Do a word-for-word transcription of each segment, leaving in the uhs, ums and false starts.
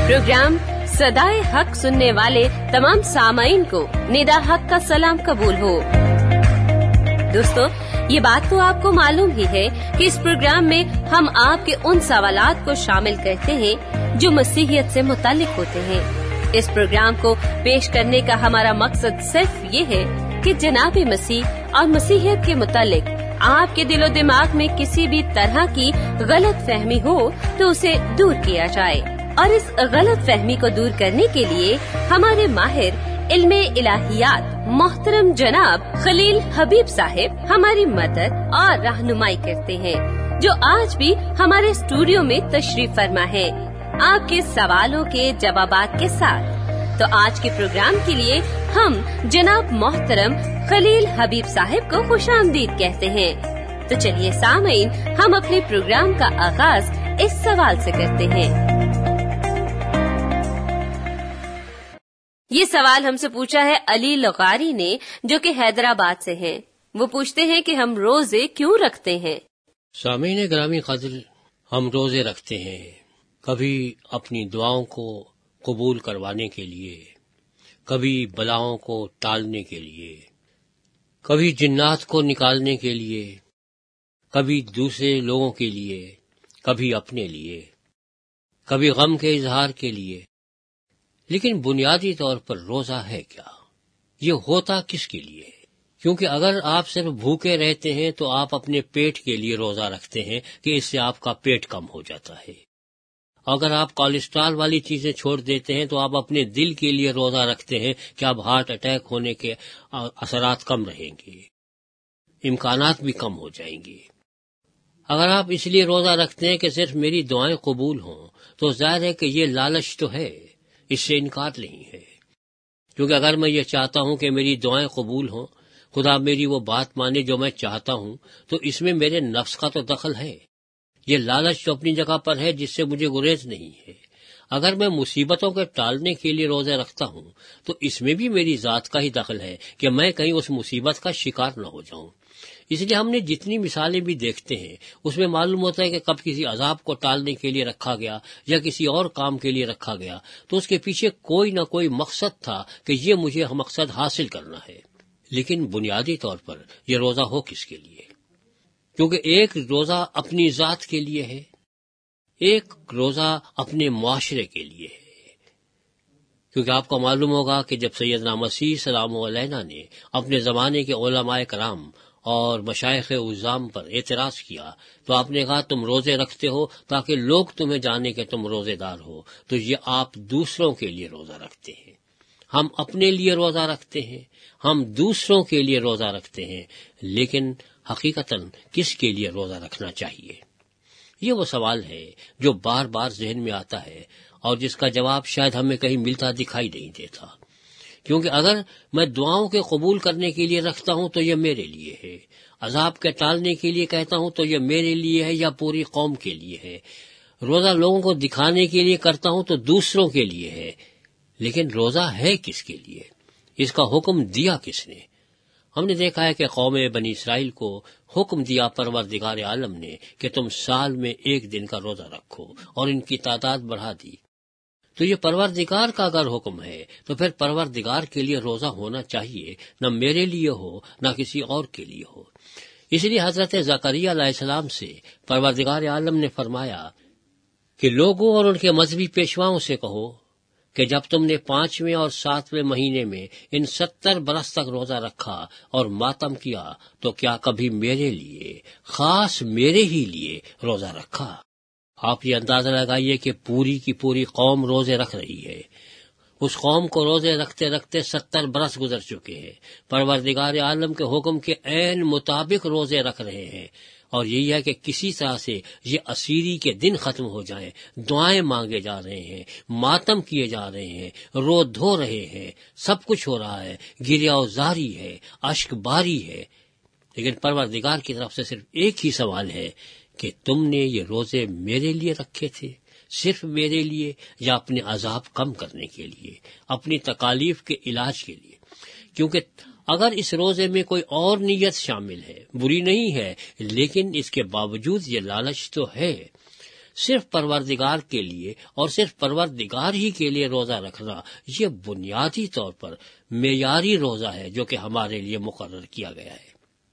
Programme सदाए हक सुनने वाले तमाम सामाईन को निदा हक का सलाम कबूल हो। दोस्तों, ये बात तो आपको मालूम ही है कि इस प्रोग्राम में हम आपके उन सवालात को शामिल करते हैं जो मसीहियत से मुताल्लिक होते हैं। इस प्रोग्राम को पेश करने का हमारा मकसद सिर्फ ये है कि जनाब मसीह और मसीहियत के मुताल्लिक आपके दिलो दिमाग में किसी भी तरह की गलत फहमी हो तो उसे दूर किया जाए। और इस गलत फहमी को दूर करने के लिए हमारे माहिर इल्मे इलाहियात मोहतरम जनाब खलील हबीब साहिब हमारी मदद और रहनुमाई करते हैं, जो आज भी हमारे स्टूडियो में तशरीफ फरमा है आपके सवालों के जवाबात के साथ। तो आज के प्रोग्राम के लिए हम जनाब मोहतरम खलील हबीब साहिब को खुशामदीद कहते हैं। तो चलिए सामीन, हम अपने प्रोग्राम का आगाज इस सवाल से करते हैं। ये सवाल हमसे पूछा है अली लगारी ने, जो कि हैदराबाद से हैं। वो पूछते हैं कि हम रोजे क्यों रखते हैं। सामीन ग्रामी कादिर, हम रोजे रखते हैं कभी अपनी दुआओं को कबूल करवाने के लिए, कभी बलाओं को टालने के लिए, कभी जिन्नात को निकालने के लिए, कभी दूसरे लोगों के लिए, कभी अपने लिए, कभी गम के इजहार के लिए। लेकिन बुनियादी तौर पर रोजा है क्या? ये होता किसके लिए है? क्योंकि अगर आप सिर्फ भूखे रहते हैं तो आप अपने पेट के लिए रोजा रखते हैं कि इससे आपका पेट कम हो जाता है। अगर आप कोलेस्ट्रॉल वाली चीजें छोड़ देते हैं तो आप अपने दिल के लिए रोजा रखते हैं कि अब हार्ट अटैक होने के असरात कम रहेंगे, इम्कानात भी कम हो जाएंगे। अगर आप इसलिए रोजा रखते हैं कि सिर्फ मेरी दुआएं कबूल हों, तो जाहिर है कि ये लालच तो है, इससे इनकार नहीं है। क्योंकि अगर मैं ये चाहता हूं कि मेरी दुआएं कबूल हों, खुदा मेरी वो बात माने जो मैं चाहता हूं, तो इसमें मेरे नफ्स का तो दखल है। ये लालच तो अपनी जगह पर है, जिससे मुझे गुरेज नहीं है। अगर मैं मुसीबतों के टालने के लिए रोजे रखता हूं, तो इसमें भी मेरी जात का ही दखल है कि मैं कहीं उस मुसीबत का शिकार न हो जाऊं। इसलिए हमने जितनी मिसालें भी देखते हैं, उसमें मालूम होता है कि कब किसी अजाब को टालने के लिए रखा गया या किसी और काम के लिए रखा गया, तो उसके पीछे कोई न कोई मकसद था कि ये मुझे मकसद हासिल करना है। लेकिन बुनियादी तौर पर यह रोजा हो किसके लिए? क्योंकि एक रोजा अपनी जात के लिए है, एक रोजा अपने मुआशरे के लिए है। क्योंकि आपको मालूम होगा कि जब सैयदना मसीह सलाम अलैना ने अपने जमाने के उलमाए कराम और मशाइख उज़्ज़ाम पर एतराज किया, तो आपने कहा तुम रोजे रखते हो ताकि लोग तुम्हें जाने कि तुम रोजेदार हो। तो ये आप दूसरों के लिए रोजा रखते हैं। हम अपने लिए रोजा रखते हैं, हम दूसरों के लिए रोजा रखते हैं, लेकिन हकीकतन किसके लिए रोजा रखना चाहिए? ये वो सवाल है जो बार बार जहन में आता है और जिसका जवाब शायद हमें कहीं मिलता दिखाई नहीं देता। क्योंकि अगर मैं दुआओं के कबूल करने के लिए रखता हूं तो ये मेरे लिए है, अजाब के टालने के लिए कहता हूं तो ये मेरे लिए है या पूरी कौम के लिए है, रोजा लोगों को दिखाने के लिए करता हूं तो दूसरों के लिए है। लेकिन रोजा है किसके लिए? इसका हुक्म दिया किसने? हमने देखा है कि कौम बनी इसराइल को हुक्म दिया परवरदिगार आलम ने कि तुम साल में एक दिन का रोजा रखो, और इनकी तादाद बढ़ा दी। तो ये परवरदिगार का अगर हुक्म है तो फिर परवरदिगार के लिए रोजा होना चाहिए, न मेरे लिए हो न किसी और के लिए हो। इसलिए हजरत ज़करिया अलैहिस्सलाम से परवरदिगार आलम ने फरमाया कि लोगों और उनके मजहबी पेशवाओं से कहो कि जब तुमने पांचवें और सातवें महीने में इन सत्तर बरस तक रोजा रखा और मातम किया, तो क्या कभी मेरे लिए, खास मेरे ही लिए रोजा रखा? आप ये अंदाजा लगाइए कि पूरी की पूरी कौम रोजे रख रही है। उस कौम को रोजे रखते रखते सत्तर बरस गुजर चुके हैं। परवरदिगार आलम के हुक्म के ऐन मुताबिक रोजे रख रहे हैं, और यही है कि किसी तरह से ये असीरी के दिन खत्म हो जाएं। दुआएं मांगे जा रहे हैं, मातम किए जा रहे हैं, रो धो रहे हैं, सब कुछ हो रहा है, गिरियाजारी है, अश्कबारी है। लेकिन परवरदिगार की तरफ से सिर्फ एक ही सवाल है कि तुमने ये रोजे मेरे लिए रखे थे, सिर्फ मेरे लिए, या अपने अजाब कम करने के लिए, अपनी तकालीफ के इलाज के लिए? क्योंकि अगर इस रोजे में कोई और नीयत शामिल है, बुरी नहीं है, लेकिन इसके बावजूद ये लालच तो है। صرف پروردگار کے لیے اور صرف پروردگار ہی کے لیے روزہ رکھنا یہ بنیادی طور پر معیاری روزہ ہے جو کہ ہمارے لیے مقرر کیا گیا ہے۔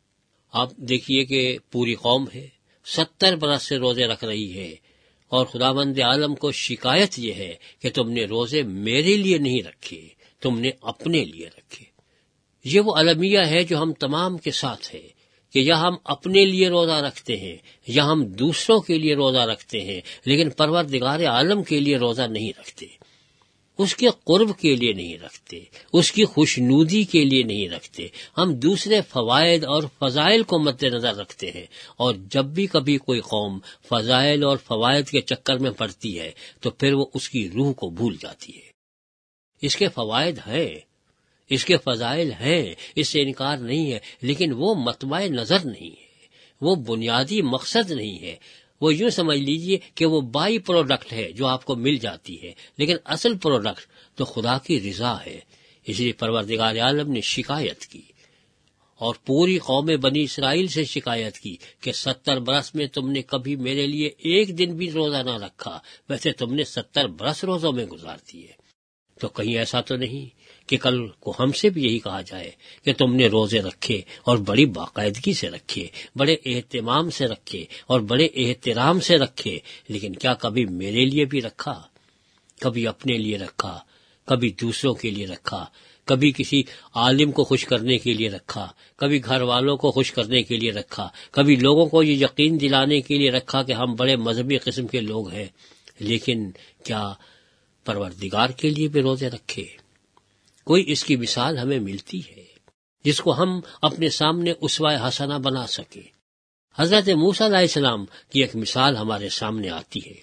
آپ دیکھیے کہ پوری قوم ہے، ستر برس سے روزے رکھ رہی ہے، اور خداوند عالم کو شکایت یہ ہے کہ تم نے روزے میرے لیے نہیں رکھے، تم نے اپنے لیے رکھے۔ یہ وہ المیہ ہے جو ہم تمام کے ساتھ ہے کہ یا ہم اپنے لیے روزہ رکھتے ہیں یا ہم دوسروں کے لیے روزہ رکھتے ہیں، لیکن پروردگار عالم کے لیے روزہ نہیں رکھتے، اس کے قرب کے لیے نہیں رکھتے، اس کی خوشنودی کے لیے نہیں رکھتے۔ ہم دوسرے فوائد اور فضائل کو مد نظر رکھتے ہیں، اور جب بھی کبھی کوئی قوم فضائل اور فوائد کے چکر میں پڑتی ہے تو پھر وہ اس کی روح کو بھول جاتی ہے۔ اس کے فوائد ہیں، اس کے فضائل ہیں، اس سے انکار نہیں ہے، لیکن وہ مطمع نظر نہیں ہے، وہ بنیادی مقصد نہیں ہے۔ وہ یوں سمجھ لیجئے کہ وہ بائی پروڈکٹ ہے جو آپ کو مل جاتی ہے، لیکن اصل پروڈکٹ تو خدا کی رضا ہے۔ اس لیے پروردگار عالم نے شکایت کی، اور پوری قوم بنی اسرائیل سے شکایت کی کہ ستر برس میں تم نے کبھی میرے لیے ایک دن بھی روزہ نہ رکھا، ویسے تم نے ستر برس روزوں میں گزار دیے۔ تو کہیں ایسا تو نہیں کہ کل کو ہم سے بھی یہی کہا جائے کہ تم نے روزے رکھے اور بڑی باقاعدگی سے رکھے، بڑے اہتمام سے رکھے اور بڑے احترام سے رکھے، لیکن کیا کبھی میرے لیے بھی رکھا؟ کبھی اپنے لیے رکھا، کبھی دوسروں کے لیے رکھا، کبھی کسی عالم کو خوش کرنے کے لیے رکھا، کبھی گھر والوں کو خوش کرنے کے لیے رکھا، کبھی لوگوں کو یہ یقین دلانے کے لیے رکھا کہ ہم بڑے مذہبی قسم کے لوگ ہیں، لیکن کیا پروردگار کے لیے بھی روزے رکھے؟ کوئی اس کی مثال ہمیں ملتی ہے جس کو ہم اپنے سامنے اسوہ حسنہ بنا سکیں؟ حضرت موسیٰ علیہ السلام کی ایک مثال ہمارے سامنے آتی ہے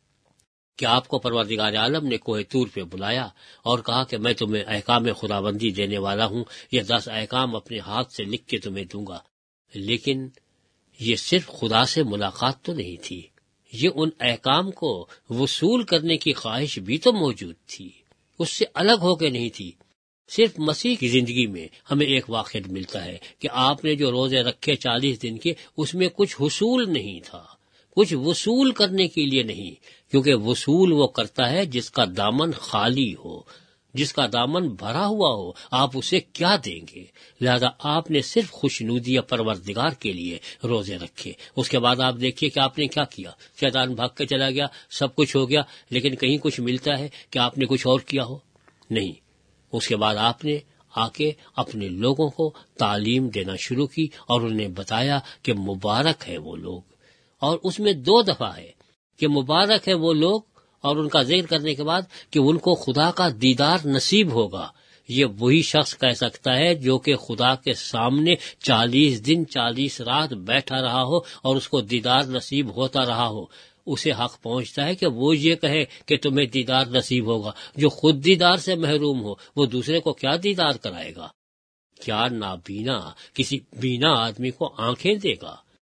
کہ آپ کو پروردگار عالم نے کوہ طور پہ بلایا اور کہا کہ میں تمہیں احکام خداوندی دینے والا ہوں، یہ دس احکام اپنے ہاتھ سے لکھ کے تمہیں دوں گا۔ لیکن یہ صرف خدا سے ملاقات تو نہیں تھی، یہ ان احکام کو وصول کرنے کی خواہش بھی تو موجود تھی، اس سے الگ ہو کے نہیں تھی۔ صرف مسیح کی زندگی میں ہمیں ایک واقعہ ملتا ہے کہ آپ نے جو روزے رکھے چالیس دن کے، اس میں کچھ حصول نہیں تھا، کچھ وصول کرنے کے لیے نہیں، کیونکہ وصول وہ کرتا ہے جس کا دامن خالی ہو، جس کا دامن بھرا ہوا ہو۔ آپ اسے کیا دیں گے؟ لہذا آپ نے صرف خوشنودی پروردگار کے لیے روزے رکھے۔ اس کے بعد آپ دیکھیے کہ آپ نے کیا کیا۔ شیطان بھاگ کے چلا گیا، سب کچھ ہو گیا، لیکن کہیں کچھ ملتا ہے کہ آپ نے کچھ اور کیا ہو؟ نہیں۔ اس کے بعد آپ نے آ کے اپنے لوگوں کو تعلیم دینا شروع کی اور انہیں بتایا کہ مبارک ہے وہ لوگ، اور اس میں دو دفعہ ہے کہ مبارک ہے وہ لوگ، اور ان کا ذکر کرنے کے بعد کہ ان کو خدا کا دیدار نصیب ہوگا۔ یہ وہی شخص کہہ سکتا ہے جو کہ خدا کے سامنے چالیس دن چالیس رات بیٹھا رہا ہو اور اس کو دیدار نصیب ہوتا رہا ہو۔ اسے حق پہنچتا ہے کہ وہ یہ کہے کہ تمہیں دیدار نصیب ہوگا۔ جو خود دیدار سے محروم ہو وہ دوسرے کو کیا دیدار کرائے گا؟ کیا نابینا کسی بینا آدمی کو آنکھیں دے گا؟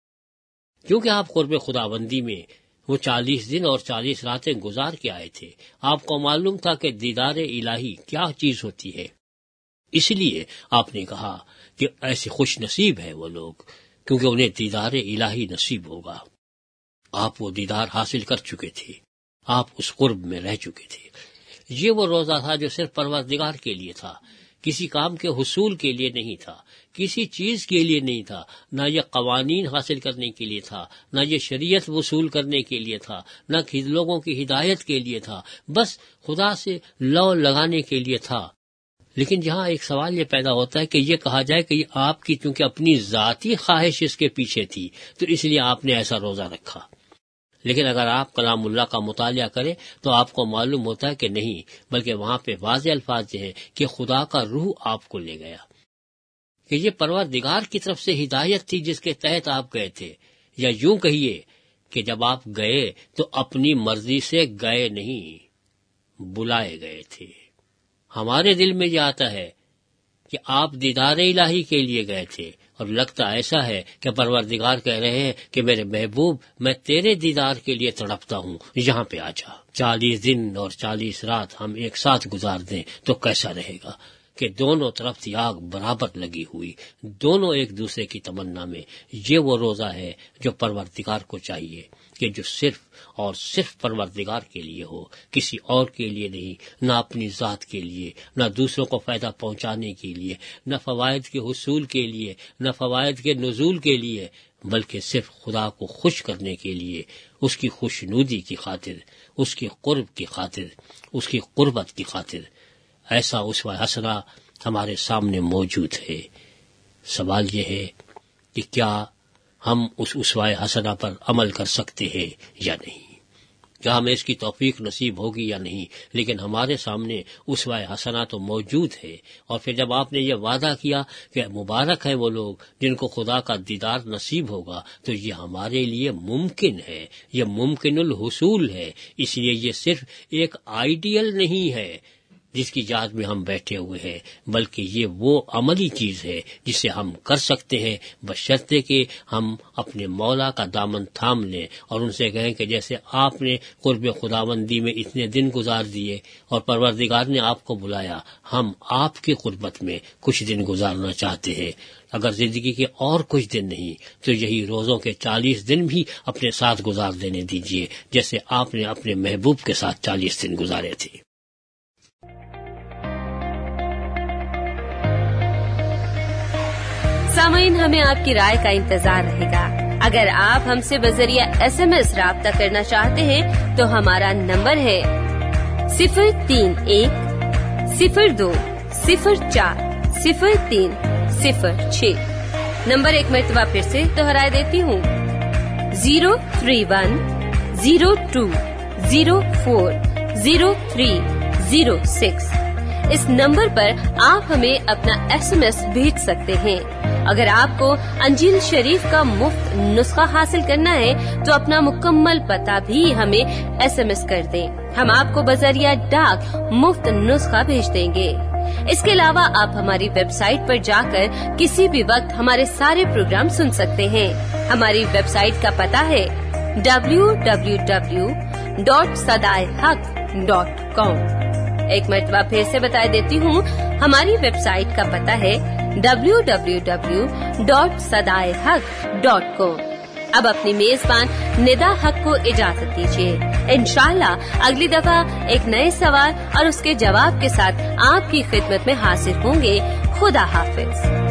کیونکہ آپ قرب خداوندی میں وہ چالیس دن اور چالیس راتیں گزار کے آئے تھے، آپ کو معلوم تھا کہ دیدار الہی کیا چیز ہوتی ہے۔ اس لیے آپ نے کہا کہ ایسے خوش نصیب ہے وہ لوگ کیونکہ انہیں دیدار الہی نصیب ہوگا۔ آپ وہ دیدار حاصل کر چکے تھے، آپ اس قرب میں رہ چکے تھے۔ یہ وہ روزہ تھا جو صرف پروردگار کے لیے تھا، کسی کام کے حصول کے لیے نہیں تھا، کسی چیز کے لیے نہیں تھا، نہ یہ قوانین حاصل کرنے کے لیے تھا، نہ یہ شریعت وصول کرنے کے لیے تھا، نہ لوگوں کی ہدایت کے لیے تھا، بس خدا سے لو لگانے کے لیے تھا۔ لیکن جہاں ایک سوال یہ پیدا ہوتا ہے کہ یہ کہا جائے کہ یہ آپ کی چونکہ اپنی ذاتی خواہش اس کے پیچھے تھی تو اس لیے آپ نے ایسا روزہ رکھا، لیکن اگر آپ کلام اللہ کا مطالعہ کریں تو آپ کو معلوم ہوتا ہے کہ نہیں، بلکہ وہاں پہ واضح الفاظ یہ ہیں کہ خدا کا روح آپ کو لے گیا، کہ یہ پروردگار کی طرف سے ہدایت تھی جس کے تحت آپ گئے تھے، یا یوں کہیے کہ جب آپ گئے تو اپنی مرضی سے گئے نہیں، بلائے گئے تھے۔ ہمارے دل میں یہ آتا ہے کہ آپ دیدار الہی کے لیے گئے تھے، اور لگتا ایسا ہے کہ پروردگار کہہ رہے ہیں کہ میرے محبوب میں تیرے دیدار کے لیے تڑپتا ہوں، یہاں پہ آ جا۔ چالیس دن اور چالیس رات ہم ایک ساتھ گزار دیں تو کیسا رہے گا؟ کہ دونوں طرف سے آگ برابر لگی ہوئی، دونوں ایک دوسرے کی تمنا میں۔ یہ وہ روزہ ہے جو پروردگار کو چاہیے کہ جو صرف اور صرف پروردگار کے لیے ہو، کسی اور کے لیے نہیں، نہ اپنی ذات کے لیے، نہ دوسروں کو فائدہ پہنچانے کے لیے، نہ فوائد کے حصول کے لیے، نہ فوائد کے نزول کے لیے، بلکہ صرف خدا کو خوش کرنے کے لیے، اس کی خوشنودی کی خاطر، اس کی قرب کی خاطر، اس کی قربت کی خاطر۔ ایسا اسوہ حسنہ ہمارے سامنے موجود ہے۔ سوال یہ ہے کہ کیا ہم اس اسوہ حسنہ پر عمل کر سکتے ہیں یا نہیں، کیا ہمیں اس کی توفیق نصیب ہوگی یا نہیں؟ لیکن ہمارے سامنے اسوہ حسنہ تو موجود ہے، اور پھر جب آپ نے یہ وعدہ کیا کہ مبارک ہے وہ لوگ جن کو خدا کا دیدار نصیب ہوگا، تو یہ ہمارے لیے ممکن ہے، یہ ممکن الحصول ہے۔ اس لیے یہ صرف ایک آئیڈیل نہیں ہے جس کی یاد میں ہم بیٹھے ہوئے ہیں، بلکہ یہ وہ عملی چیز ہے جسے ہم کر سکتے ہیں، بشرطے کہ ہم اپنے مولا کا دامن تھام لیں اور ان سے کہیں کہ جیسے آپ نے قرب خداوندی میں اتنے دن گزار دیے اور پروردگار نے آپ کو بلایا، ہم آپ کی قربت میں کچھ دن گزارنا چاہتے ہیں۔ اگر زندگی کے اور کچھ دن نہیں تو یہی روزوں کے چالیس دن بھی اپنے ساتھ گزار دینے دیجیے، جیسے آپ نے اپنے محبوب کے ساتھ چالیس دن گزارے تھے۔ سامعین، ہمیں آپ کی رائے کا انتظار رہے گا۔ اگر آپ ہم سے بذریعہ ایس ایم ایس رابطہ کرنا چاہتے ہیں تو ہمارا نمبر ہے صفر تین ایک صفر دو صفر چار صفر تین صفر چھ۔ نمبر ایک مرتبہ پھر سے دہرائے دیتی ہوں، zero three one zero two zero four zero three zero six. اس نمبر پر آپ ہمیں اپنا ایس ایم ایس بھیج سکتے ہیں۔ اگر آپ کو انجیل شریف کا مفت نسخہ حاصل کرنا ہے تو اپنا مکمل پتہ بھی ہمیں ایس ایم ایس کر دیں، ہم آپ کو بذریعہ ڈاک مفت نسخہ بھیج دیں گے۔ اس کے علاوہ آپ ہماری ویب سائٹ پر جا کر کسی بھی وقت ہمارے سارے پروگرام سن سکتے ہیں۔ ہماری ویب سائٹ کا پتہ ہے ڈبلیو ڈبلیو ڈبلیو ڈاٹ صدائے حق ڈاٹ کام۔ ایک مرتبہ پھر سے بتا دیتی ہوں، ہماری ویب سائٹ کا پتہ ہے ڈبلیو ڈبلیو ڈبلیو ڈاٹ صدائے حق ڈاٹ کام۔ اب اپنی میزبان ندا حق کو اجازت دیجیے۔ انشاءاللہ اگلی دفعہ ایک نئے سوال اور اس کے جواب کے ساتھ آپ کی خدمت میں حاضر ہوں گے۔ خدا حافظ۔